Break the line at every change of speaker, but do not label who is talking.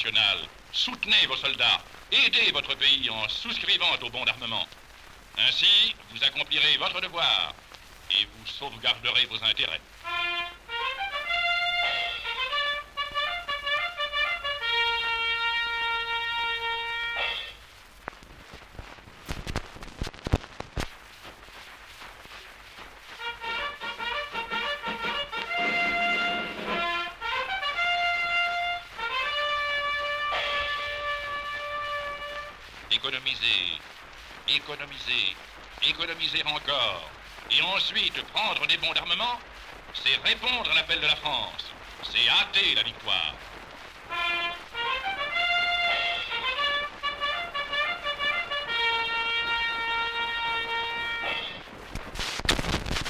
nationale. Soutenez vos soldats. Aidez votre pays en souscrivant au bon d'armement. Ainsi, vous accomplirez votre devoir et vous sauvegarderez vos intérêts. Économiser, économiser, économiser encore, et ensuite prendre des bons d'armement, c'est répondre à l'appel de la France, c'est hâter la victoire.